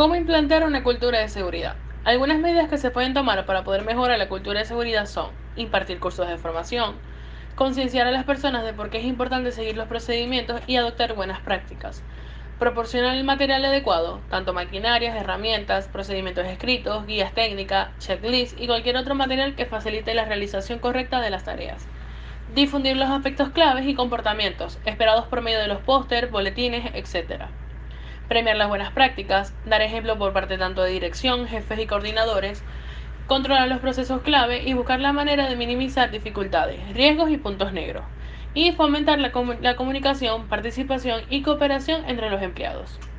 ¿Cómo implantar una cultura de seguridad? Algunas medidas que se pueden tomar para poder mejorar la cultura de seguridad son impartir cursos de formación, concienciar a las personas de por qué es importante seguir los procedimientos y adoptar buenas prácticas, proporcionar el material adecuado, tanto maquinarias, herramientas, procedimientos escritos, guías técnicas, checklists y cualquier otro material que facilite la realización correcta de las tareas. Difundir los aspectos claves y comportamientos esperados por medio de los póster, boletines, etc. Premiar las buenas prácticas, dar ejemplo por parte tanto de dirección, jefes y coordinadores, controlar los procesos clave y buscar la manera de minimizar dificultades, riesgos y puntos negros. Y fomentar la comunicación, participación y cooperación entre los empleados.